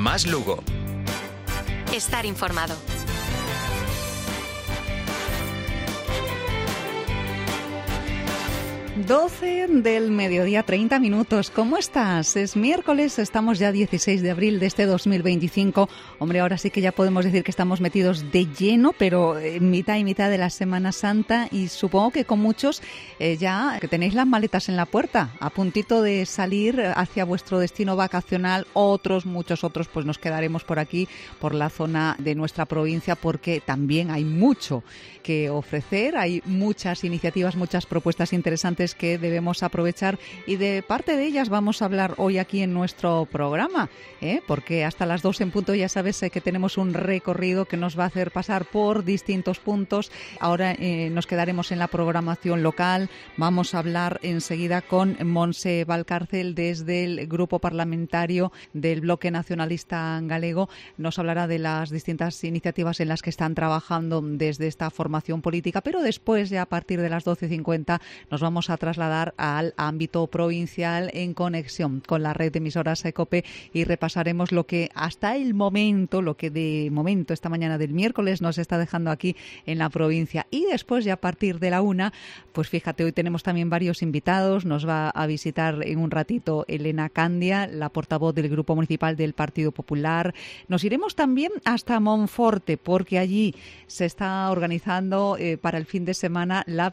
Más Lugo. Estar informado. 12 del mediodía, 30 minutos. ¿Cómo estás? Es miércoles, estamos ya 16 de abril de este 2025. Hombre, ahora sí que ya podemos decir que estamos metidos de lleno, pero en mitad y mitad de la Semana Santa, y supongo que con muchos ya que tenéis las maletas en la puerta, a puntito de salir hacia vuestro destino vacacional. Muchos otros, pues nos quedaremos por aquí, por la zona de nuestra provincia, porque también hay mucho que ofrecer, hay muchas iniciativas, muchas propuestas interesantes que debemos aprovechar, y de parte de ellas vamos a hablar hoy aquí en nuestro programa, porque hasta las 2 en punto ya sabes que tenemos un recorrido que nos va a hacer pasar por distintos puntos. Ahora nos quedaremos en la programación local. Vamos a hablar enseguida con Montse Valcárcel desde el Grupo Parlamentario del Bloque Nacionalista Galego. Nos hablará de las distintas iniciativas en las que están trabajando desde esta formación política, pero después, ya a partir de las 12:50, nos vamos a trasladar al ámbito provincial en conexión con la red de emisoras COPE, y repasaremos lo que hasta el momento, esta mañana del miércoles nos está dejando aquí en la provincia. Y después, ya a partir de la 1, pues fíjate, hoy tenemos también varios invitados. Nos va a visitar en un ratito Elena Candia, la portavoz del Grupo Municipal del Partido Popular. Nos iremos también hasta Monforte, porque allí se está organizando para el fin de semana la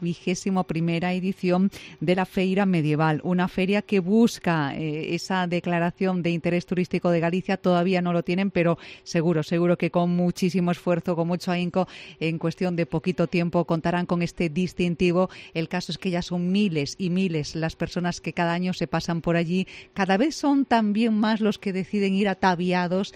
21ª edición de la Feira Medieval, una feria que busca esa declaración de interés turístico de Galicia. Todavía no lo tienen, pero seguro que con muchísimo esfuerzo, con mucho ahínco, en cuestión de poquito tiempo contarán con este distintivo. El caso es que ya son miles y miles las personas que cada año se pasan por allí. Cada vez son también más los que deciden ir ataviados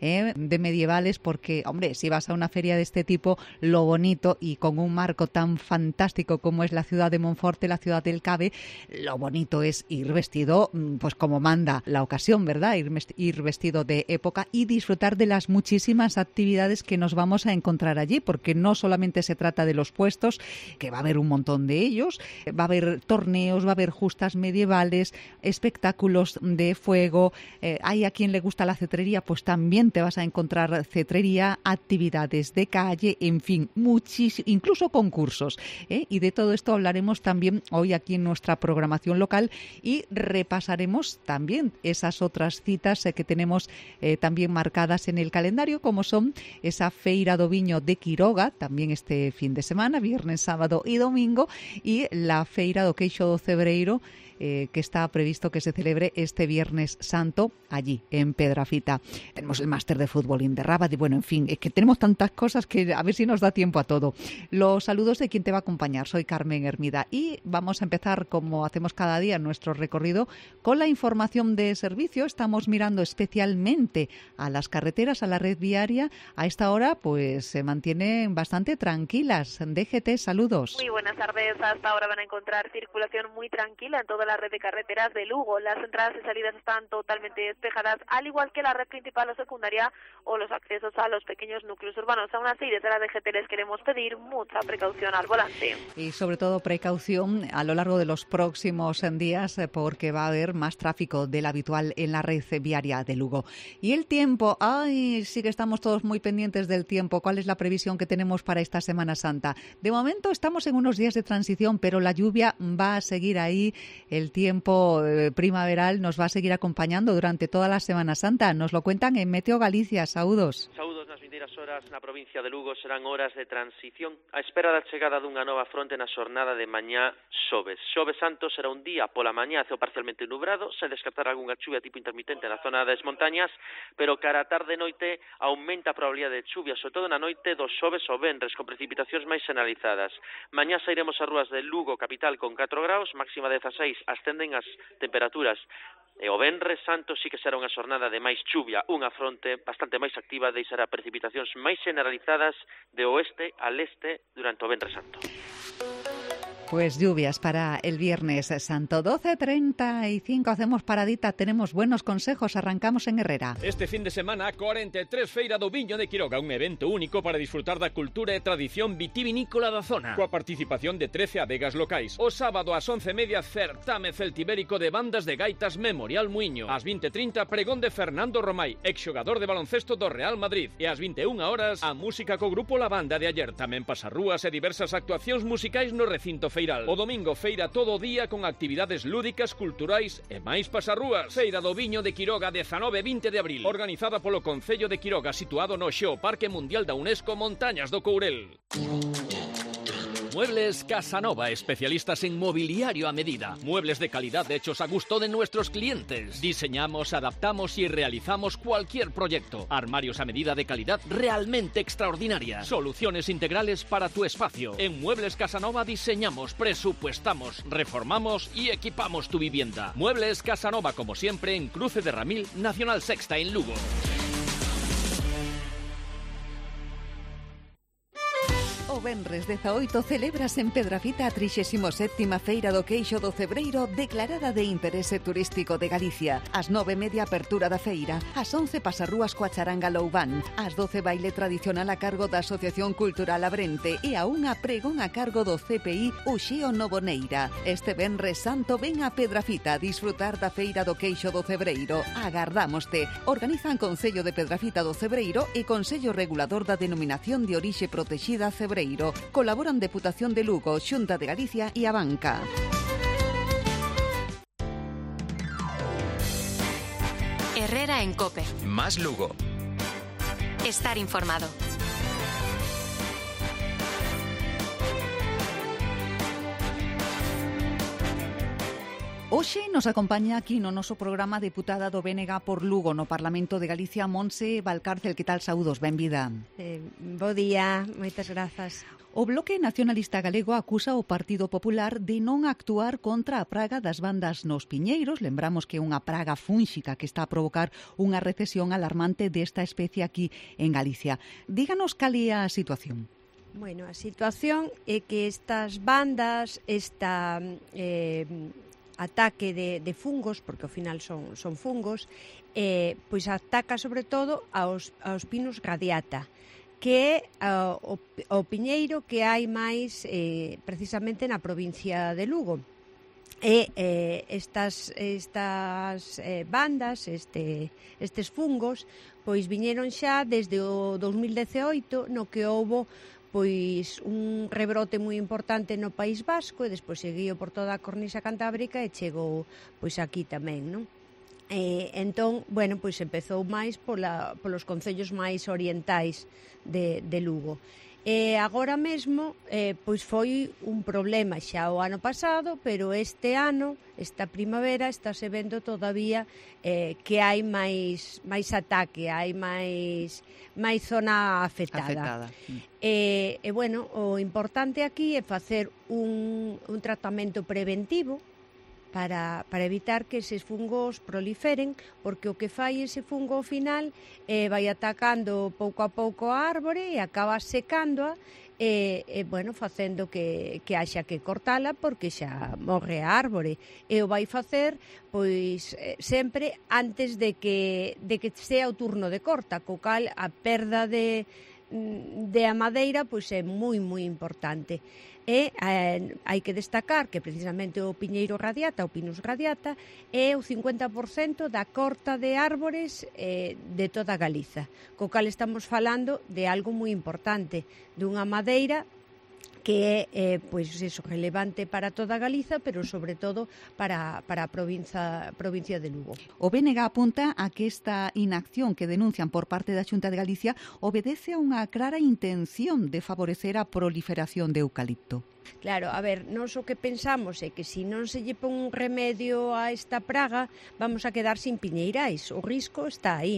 de medievales, porque, hombre, si vas a una feria de este tipo, lo bonito, y con un marco tan fantástico como es la ciudad de Monforte, la ciudad del Cabe, lo bonito es ir vestido pues como manda la ocasión, ¿verdad? Ir vestido de época y disfrutar de las muchísimas actividades que nos vamos a encontrar allí, porque no solamente se trata de los puestos, que va a haber un montón de ellos, va a haber torneos, va a haber justas medievales, espectáculos de fuego, hay a quien le gusta la cetrería, pues también te vas a encontrar cetrería, actividades de calle, en fin, incluso concursos, y de todo esto hablaremos también hoy aquí en nuestra programación local, y repasaremos también esas otras citas que tenemos también marcadas en el calendario, como son esa Feira do Viño de Quiroga, también este fin de semana, viernes, sábado y domingo, y la Feira do Queixo do Cebreiro, que está previsto que se celebre este Viernes Santo allí, en Pedrafita. Tenemos el máster de fútbol in the Rabat, y bueno, en fin, es que tenemos tantas cosas que a ver si nos da tiempo a todo. Los saludos de quien te va a acompañar. Soy Carmen Hermida, y vamos a empezar, como hacemos cada día, nuestro recorrido con la información de servicio. Estamos mirando especialmente a las carreteras, a la red viaria. A esta hora, pues se mantienen bastante tranquilas. DGT, saludos. Muy buenas tardes. Hasta ahora van a encontrar circulación muy tranquila en toda la red de carreteras de Lugo. Las entradas y salidas están totalmente despejadas, al igual que la red principal o secundaria o los accesos a los pequeños núcleos urbanos. Aún así, desde la DGT les queremos pedir mucha precaución al volante. Y sobre todo precaución a lo largo de los próximos días, porque va a haber más tráfico del habitual en la red viaria de Lugo. Y el tiempo, sí que estamos todos muy pendientes del tiempo. ¿Cuál es la previsión que tenemos para esta Semana Santa? De momento estamos en unos días de transición, pero la lluvia va a seguir ahí. El tiempo primaveral nos va a seguir acompañando durante toda la Semana Santa. Nos lo cuentan en Meteo Galicia. Saúdos. Saúdos. Nas vindeiras horas na provincia de Lugo serán horas de transición á espera da chegada dunha nova fronte na xornada de mañá xoves. Xoves Santo será un día pola mañá ceo parcialmente nubrado, sen descartar algunha chuvia tipo intermitente na zona das montañas, pero cara a tarde e noite aumenta a probabilidade de chuvia, sobre todo na noite do xoves ao venres, con precipitacións máis xenalizadas. Mañá sairemos ás rúas de Lugo capital con 4 graus, máxima de 16, ascenden as temperaturas. E o Venres Santo sí que será unha xornada de máis chuvia, unha fronte bastante máis activa deixará precipitacións máis generalizadas de oeste a leste durante o Venres Santo. Pues lluvias para el Viernes Santo. 12:35, hacemos paradita, tenemos buenos consejos, arrancamos en Herrera. Este fin de semana, 43 Feira do Viño de Quiroga, un evento único para disfrutar da cultura e tradición vitivinícola da zona, coa participación de 13 adegas locais. O sábado ás 11:30, certame celtibérico de bandas de gaitas Memorial Muiño. Ás 20:30, pregón de Fernando Romay, exxogador de baloncesto do Real Madrid. E ás 21 horas, a música co grupo La Banda de ayer. Tamén pasarrúas e diversas actuacións musicais no recinto feiral. O domingo, feira todo o día con actividades lúdicas, culturais e máis pasarrúas. Feira do Viño de Quiroga, 19 e 20 de abril. Organizada polo Concello de Quiroga, situado no Xeo Parque Mundial da UNESCO Montañas do Courel. Muebles Casanova, especialistas en mobiliario a medida. Muebles de calidad hechos a gusto de nuestros clientes. Diseñamos, adaptamos y realizamos cualquier proyecto. Armarios a medida de calidad realmente extraordinaria. Soluciones integrales para tu espacio. En Muebles Casanova diseñamos, presupuestamos, reformamos y equipamos tu vivienda. Muebles Casanova, como siempre, en Cruce de Ramil, Nacional Sexta, en Lugo. O venres 18 celebras en Pedrafita a 37ª Feira do Queixo do Cebreiro, declarada de interese turístico de Galicia. Ás 9:30 apertura da feira, ás 11 pasarrúas coa charanga Loubán, ás 12 baile tradicional a cargo da Asociación Cultural Abrente e a 1 pregón a cargo do CPI Uxío Novoneira. Este venres santo ven a Pedrafita a disfrutar da Feira do Queixo do Cebreiro. Agardámoste. Organizan Concello de Pedrafita do Cebreiro e Consello Regulador da Denominación de Orixe Protexida Cebreiro. Colaboran Deputación de Lugo, Xunta de Galicia e a Banca. Herrera en COPE. Más Lugo. Estar informado. Hoxe nos acompaña aquí no noso programa a deputada do BNG por Lugo no Parlamento de Galicia, Montse Valcárcel. Que tal? Saúdos, benvida. Bo día, moitas grazas. O Bloque Nacionalista Galego acusa o Partido Popular de non actuar contra a praga das bandas nos piñeiros. Lembramos que é unha praga fúnxica que está a provocar unha recesión alarmante desta especie aquí en Galicia. Díganos cal é a situación. Bueno, a situación é que estas bandas, ataque de fungos, porque ao final son fungos, pois ataca sobre todo aos pinos radiata, que é o piñeiro que hai máis precisamente na provincia de Lugo. E estas bandas, estes fungos, pois viñeron xa desde o 2018, no que houbo pois un rebrote moi importante no País Vasco e despois seguiu por toda a cornisa cantábrica e chegou pois aquí tamén, non? Entón, bueno, pois empezou máis polos concellos máis orientais de Lugo. E agora mesmo, pois foi un problema xa o ano pasado, pero este ano, esta primavera, estáse vendo todavía que hai máis ataque, hai máis zona afectada. E bueno, o importante aquí é facer un tratamento preventivo para evitar que eses fungos proliferen, porque o que fai ese fungo ao final vai atacando pouco a pouco a árbore e acaba secándoa e bueno, facendo que haxa que cortala porque xa morre a árbore, e o vai facer pois sempre antes de que sea o turno de corta, co cal a perda de a madeira pois é moi importante. E hai que destacar que precisamente o piñeiro radiata, o Pinus radiata, é o 50% da corta de árbores de toda Galiza, co cal estamos falando de algo moi importante, dunha madeira que é pois eso, relevante para toda Galiza, pero sobre todo para a provincia de Lugo. O BNG apunta a que esta inacción que denuncian por parte da Xunta de Galicia obedece a unha clara intención de favorecer a proliferación de eucalipto. Claro, a ver, nós o que pensamos é que se non se lle pon un remedio a esta praga, vamos a quedar sin piñeirais, o risco está aí.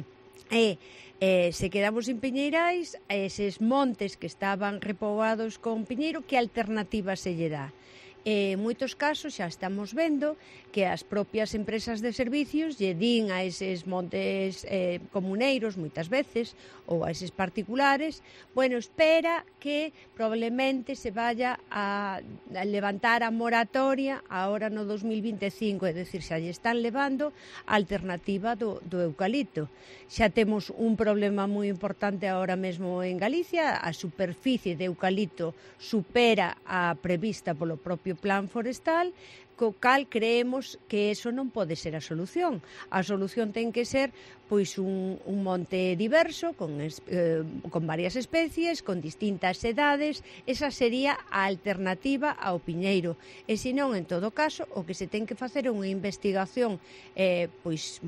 Se quedamos sin piñeirais, eses montes que estaban repoboados con piñeiro, que alternativa se lle dá? En moitos casos xa estamos vendo que as propias empresas de servicios lle din a eses montes comuneiros moitas veces ou a eses particulares, bueno, espera que probablemente se vaya a levantar a moratoria agora no 2025, é dicir, xa lle están levando a alternativa do eucalipto. Xa temos un problema moi importante agora mesmo en Galicia, a superficie de eucalipto supera a prevista polo propio plan forestal, co cal creemos que eso non pode ser a solución. A solución ten que ser pois un monte diverso, con varias especies, con distintas edades. Esa sería a alternativa ao piñeiro. E senón, en todo caso, o que se ten que facer é unha investigación pois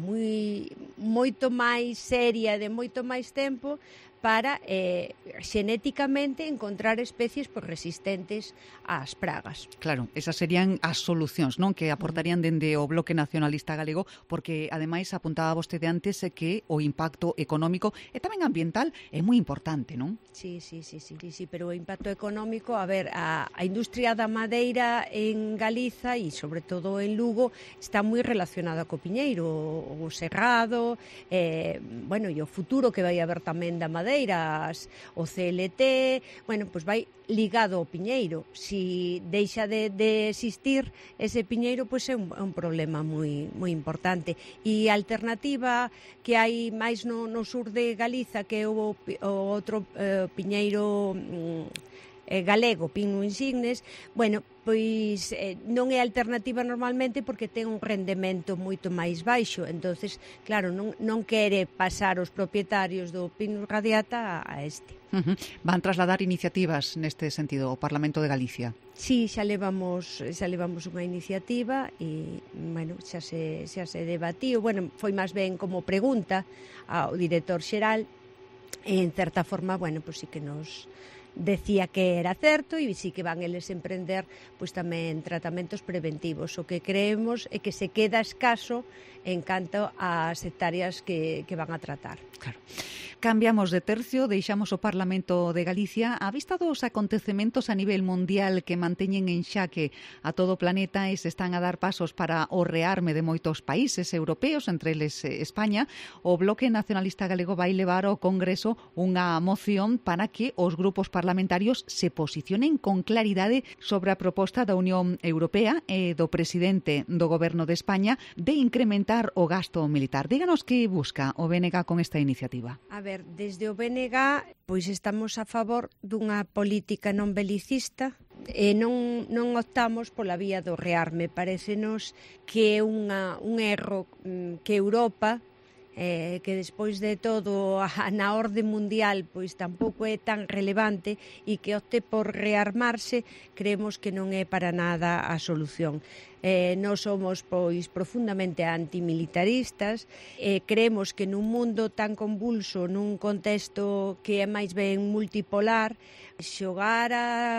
moito máis seria, de moito máis tempo, para xenéticamente encontrar especies resistentes ás pragas. Claro, esas serían as solucións, non, que aportarían dende o Bloque Nacionalista Galego, porque ademais apuntaba vostede antes que o impacto económico e tamén ambiental é moi importante, non? Sí, pero o impacto económico, a ver, a industria da madeira en Galiza e sobre todo en Lugo está moi relacionada co piñeiro, o serrado, bueno, e o futuro que vai haber tamén da madeira, o CLT, bueno, pois vai ligado ao piñeiro. Si deixa de existir ese piñeiro, pois é un problema moi importante. E a alternativa que hai máis no sur de Galiza, que é o outro piñeiro galego, Pino insignis, bueno, pois non é alternativa normalmente porque ten un rendemento moito máis baixo, entonces, claro, non quere pasar os propietarios do Pinus radiata a este. Van trasladar iniciativas neste sentido o Parlamento de Galicia? Sí, xa levamos unha iniciativa e, bueno, xa se debatiu, bueno, foi máis ben como pregunta ao director xeral e, en certa forma, bueno, pois sí que nos decía que era certo e sí que van eles emprender pois tamén tratamentos preventivos. O que creemos é que se queda escaso en canto ás hectáreas que van a tratar. Claro. Cambiamos de tercio, deixamos o Parlamento de Galicia á vista dos acontecementos a nivel mundial que manteñen en xaque a todo o planeta e se están a dar pasos para o rearme de moitos países europeos, entre eles España. O Bloque Nacionalista Galego vai levar ao Congreso unha moción para que os grupos parlamentarios se posicionen con claridade sobre a proposta da Unión Europea e do presidente do Goberno de España de incrementar o gasto militar. Díganos que busca o BNG con esta iniciativa. A ver, desde o BNG pois estamos a favor dunha política non belicista e non optamos pola vía do rearme. Parécenos que é un erro que Europa, que despois de todo na orde mundial pois tampouco é tan relevante e que opte por rearmarse, creemos que non é para nada a solución. Nós somos pois profundamente antimilitaristas, creemos que nun mundo tan convulso, nun contexto que é máis ben multipolar, xogar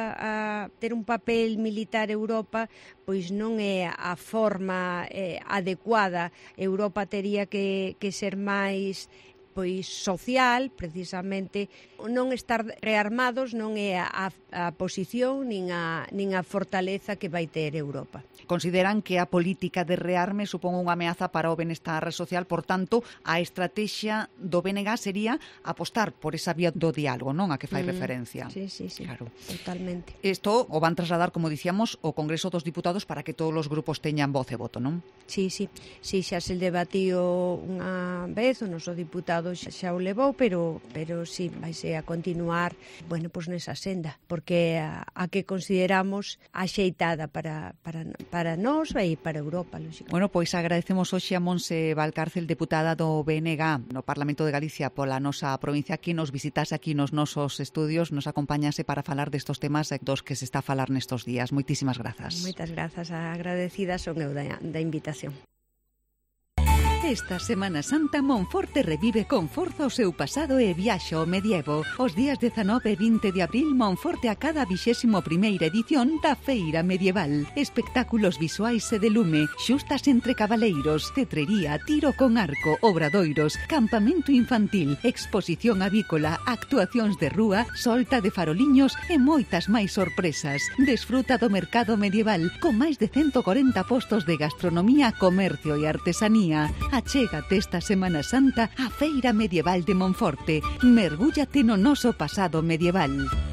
a ter un papel militar Europa pois non é a forma adecuada. Europa tería que ser máis pois social, precisamente. Non estar rearmados non é a posición nin a fortaleza que vai ter Europa. Consideran que a política de rearme supón unha ameaza para o benestar social, por tanto, a estrategia do BNG sería apostar por esa vía do diálogo, non a que fai referencia. Sí, claro, totalmente. Isto o van trasladar, como dicíamos, ao Congreso dos Diputados para que todos os grupos teñan voz e voto, non? Sí, xa se debatiu unha vez, o noso diputado xa o levou, pero sí, vai ser a continuar, bueno, pois nesa senda, porque a que consideramos axeitada para nós e para Europa, lógicamente. Bueno, pois agradecemos hoxe a Montse Valcárcel, deputada do BNG no Parlamento de Galicia pola nosa provincia, que nos visitase aquí nos nosos estudios, nos acompañase para falar destos temas dos que se está a falar nestos días. Moitísimas grazas. Moitas grazas, agradecidas son eu da invitación. Esta Semana Santa Monforte revive con forza o seu pasado e viaxa ao medievo. Os días 19 e 20 de abril Monforte acada a 21ª edición da Feira Medieval. Espectáculos visuais e de lume, xustas entre cabaleiros, cetrería, tiro con arco, obradoiros, campamento infantil, exposición avícola, actuacións de rúa, solta de faroliños e moitas máis sorpresas. Desfruta do mercado medieval con máis de 140 postos de gastronomía, comercio e artesanía. Achégate esta Semana Santa á Feira Medieval de Monforte. Mergúllate no noso pasado medieval.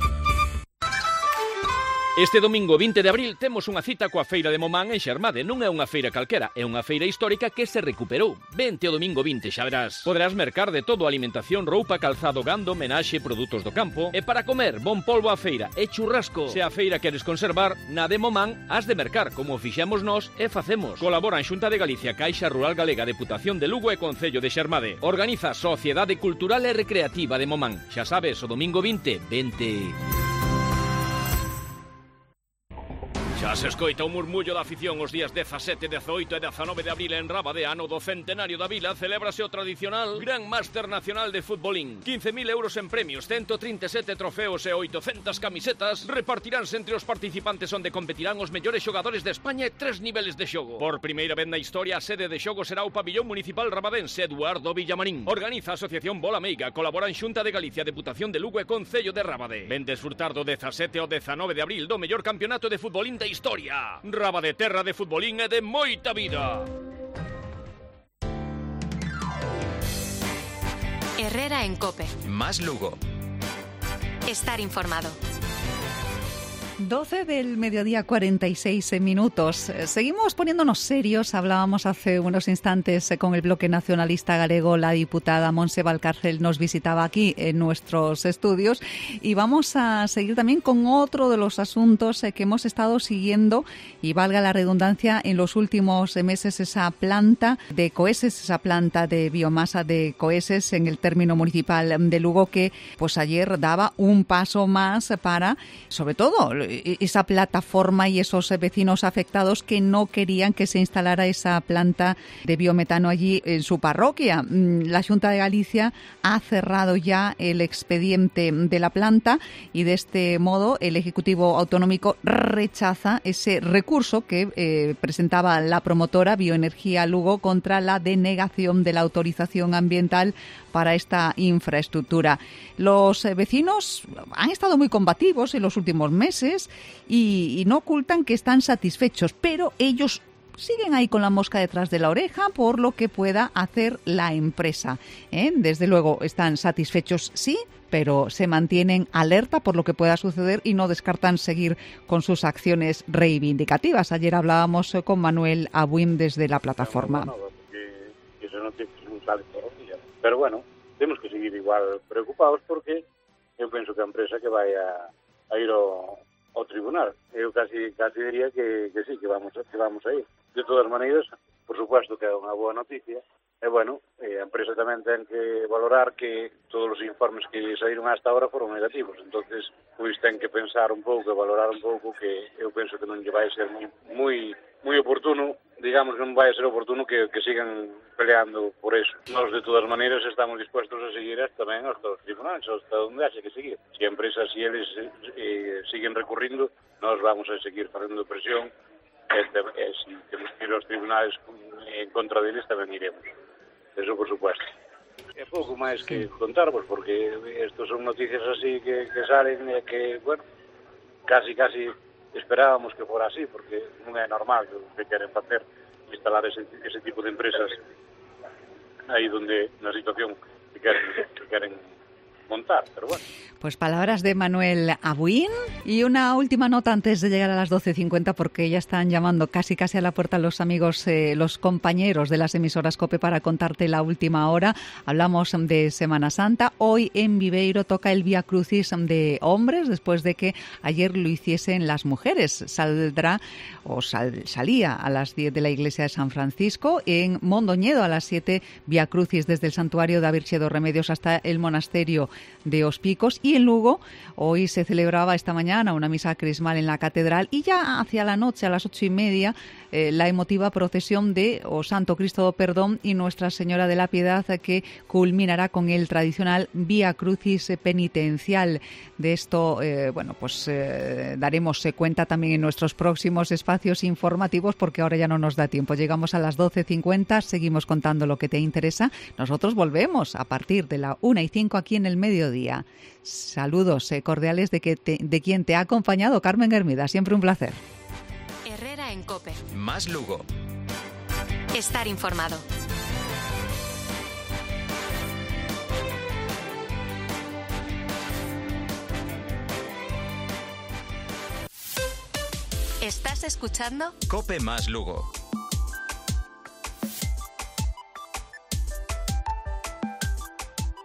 Este domingo 20 de abril temos unha cita coa Feira de Momán en Xermade. Non é unha feira calquera, é unha feira histórica que se recuperou. Vente o domingo 20, xa verás. Poderás mercar de todo: alimentación, roupa, calzado, gando, menaxe, produtos do campo. E para comer, bon polvo á feira e churrasco. Se a feira queres conservar, na de Momán has de mercar, como fixemos nós e facemos. Colaboran Xunta de Galicia, Caixa Rural Galega, Deputación de Lugo e Concello de Xermade. Organiza Sociedade Cultural e Recreativa de Momán. Xa sabes, o domingo 20, vente. Xa se escoita o murmullo da afición os días 17, 18 e 19 de abril en Rábade, ano do centenario da vila, celébrase o tradicional Gran Máster Nacional de Futbolín. 15.000 euros en premios, 137 trofeos e 800 camisetas repartiránse entre os participantes, onde competirán os mellores xogadores de España e 3 niveles de xogo. Por primeira vez na historia, a sede de xogo será o pabillón municipal rabadense Eduardo Villamarín. Organiza a Asociación Bola Meiga, colaboran Xunta de Galicia, Deputación de Lugo e Concello de Rábade. Ven desfrutar do 17 ao 19 de abril do mellor campeonato de futbolín da historia. Rábade, terra de futbolín e de moita vida. Herrera en COPE. Más Lugo. Estar informado. 12 del mediodía, 46 minutos. Seguimos poniéndonos serios. Hablábamos hace unos instantes con el bloque nacionalista galego. La diputada Montse Valcárcel nos visitaba aquí en nuestros estudios. Y vamos a seguir también con otro de los asuntos que hemos estado siguiendo, y valga la redundancia, en los últimos meses, esa planta de coheses, esa planta de biomasa de coheses en el término municipal de Lugo, que pues ayer daba un paso más para, sobre todo, esa plataforma y esos vecinos afectados que no querían que se instalara esa planta de biometano allí en su parroquia. La Xunta de Galicia ha cerrado ya el expediente de la planta y de este modo el Ejecutivo Autonómico rechaza ese recurso que presentaba la promotora Bioenergía Lugo contra la denegación de la autorización ambiental para esta infraestructura. Los vecinos han estado muy combativos en los últimos meses y no ocultan que están satisfechos, pero ellos siguen ahí con la mosca detrás de la oreja por lo que pueda hacer la empresa. Desde luego están satisfechos, sí, pero se mantienen alerta por lo que pueda suceder y no descartan seguir con sus acciones reivindicativas. Ayer hablábamos con Manuel Abuín desde la plataforma. Pero bueno, temos que seguir igual preocupados, porque eu penso que a empresa que vai a ir ao tribunal. Eu casi diría que sí, que vamos a ir. De todas maneiras, por supuesto que é unha boa noticia. E bueno, a empresa tamén ten que valorar que todos os informes que saíron hasta ahora foron negativos. Entonces, pois ten que pensar un pouco e valorar un pouco, que eu penso que non lle vai ser moi oportuno, digamos que non vai ser oportuno que sigan peleando por eso. Nós, de todas maneiras, estamos dispuestos a seguir tamén hasta os tribunales, hasta onde haxe que seguir. Se a empresa, si eles siguen recurrindo, nós vamos a seguir facendo presión, e se temos que ir aos tribunales en contra deles, tamén iremos. Eso, por supuesto. É pouco máis que contarvos, porque estos son noticias así que salen e que, bueno, casi esperábamos que fora así, porque non é normal que queren facer, instalar ese tipo de empresas aí donde na situación que queren montar, pero bueno. Pues palabras de Manuel Abuín. Y una última nota antes de llegar a las 12:50, porque ya están llamando casi a la puerta los amigos, los compañeros de las emisoras COPE para contarte la última hora. Hablamos de Semana Santa. Hoy en Viveiro toca el Vía Crucis de hombres, después de que ayer lo hiciesen las mujeres. Salía a las 10 de la iglesia de San Francisco. En Mondoñedo a las 7, Vía Crucis desde el santuario da Virxe dos Remedios hasta el monasterio de Ospicos. Y en Lugo hoy se celebraba esta mañana una misa crismal en la catedral y ya hacia la noche, a las 8:30, la emotiva procesión de O Santo Cristo do Perdón y Nuestra Señora de la Piedad, que culminará con el tradicional Vía Crucis penitencial. De esto, daremos cuenta también en nuestros próximos espacios informativos, porque ahora ya no nos da tiempo. Llegamos a las 12:50, seguimos contando lo que te interesa. Nosotros volvemos a partir de la 1:05 aquí en El Mediodía. Saludos cordiales de quien te ha acompañado, Carmen Hermida. Siempre un placer. Herrera en COPE. Más Lugo. Estar informado. ¿Estás escuchando? COPE más Lugo.